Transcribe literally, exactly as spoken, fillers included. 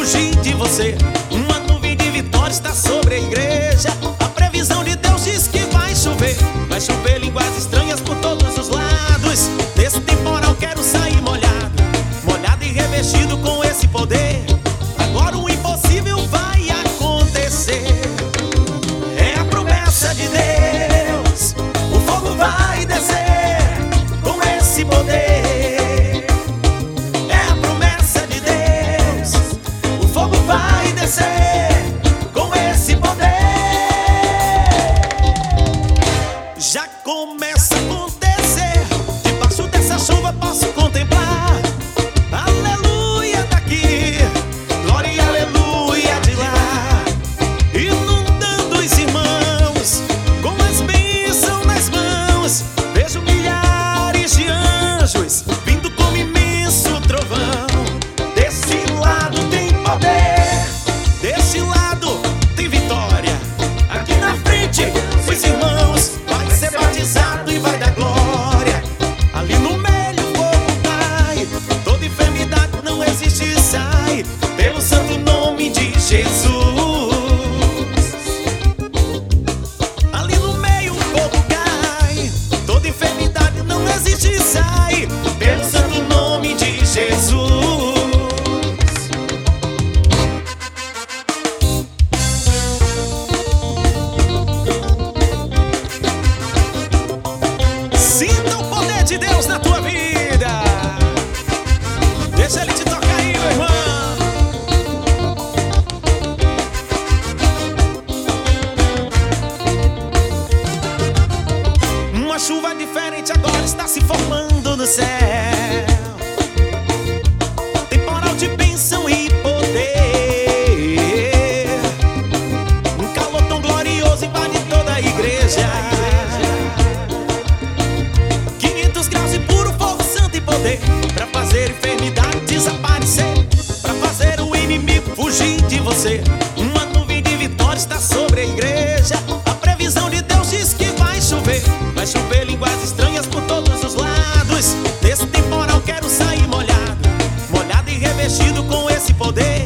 fugir de você. Uma nuvem de vitória está sobre a igreja. A previsão de Deus diz que vai chover. Vai chover línguas estranhas por todos os lados. Desse temporal quero sair molhado, molhado e revestido com esse poder. Agora o impossível vai acontecer. É a promessa de Deus. O fogo vai descer com esse poder. É a promessa de Deus. O fogo vai descer com esse poder. Já começa a acontecer. Debaixo dessa chuva posso contemplar aleluia daqui, glória e aleluia de lá, inundando os irmãos com as bênçãos nas mãos. Vejo milhares de anjos vindo como imenso trovão. Desse lado tem poder, desse lado tem vitória. Aqui na frente os irmãos vai ser batizado e vai dar glória. Ali no meio o fogo cai, toda enfermidade não existe e sai, pelo santo nome de Jesus. Ali no meio o fogo cai, toda enfermidade não existe e sai, pelo santo nome de Jesus. Sinta o poder de Deus na tua vida. Deixa ele te tocar aí, meu irmão. Uma chuva diferente agora está se formando no céu. Temporal de bênção e poder. Um calor tão glorioso invade toda a igreja. quinhentos graus e puro fogo santo e poder, pra fazer enfermidade desaparecer, pra fazer o inimigo fugir de você. Uma nuvem de vitória está sobre a igreja. A previsão de Deus diz que vai chover. Vai chover línguas estranhas por todos os lados. Desse temporal quero sair molhado, molhado e revestido com esse poder.